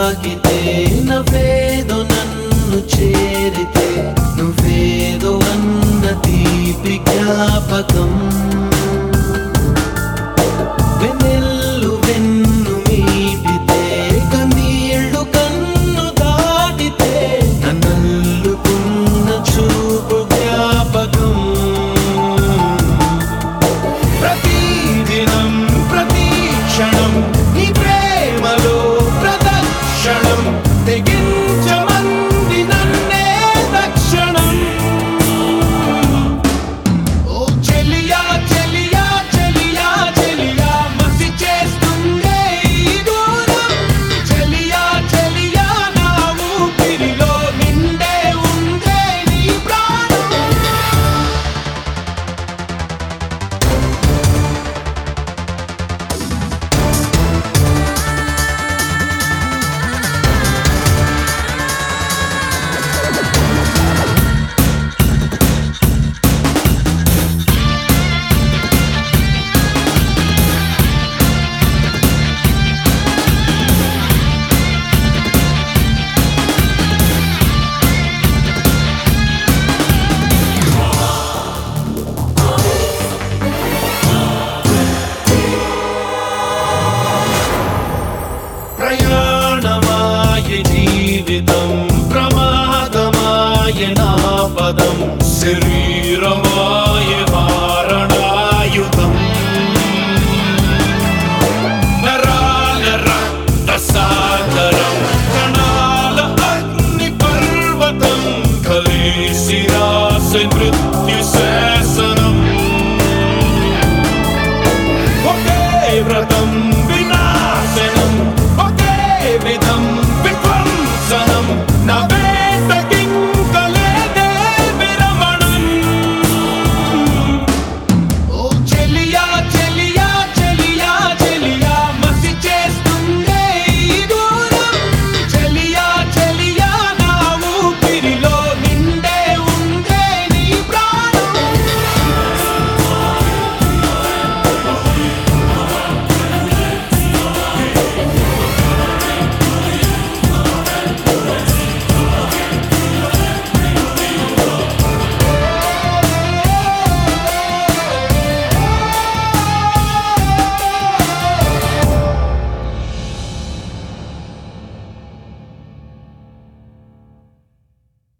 తాకితే నవ్వేదో నన్ను చేరితే నువ్వేదో అన్న తీపి జ్ఞాపకం వెన్నెల్లు వెన్ను మీటితే కన్నీళ్లు కన్ను దాటితే నన్నల్లుకున్న చూపు జ్ఞాపకం ప్రతిదినం ప్రతి క్షణం నీ ప్రేమలో ప్రదక్షిణం తెగించమంది నన్నే తక్షణం ఓ చెలియా చెలియా చెలియా చెలియా మసి చేస్తుందే ఈ దూరం చెలియా చెలియా నా ఊపిరిలో నిండే ఉందే నీ ప్రాణం ప్రయాణమాయ జీవితం ప్రమాదమాయ నా పదం శరీరమాయ మారణాయుధం నరాల రక్త సాగరం కణాల అగ్ని పర్వతం కలిసి రాసే మృత్యు శాసనం ఒకే వ్రతం వినాశనం ఒకే విధం విధ్వంసనం నా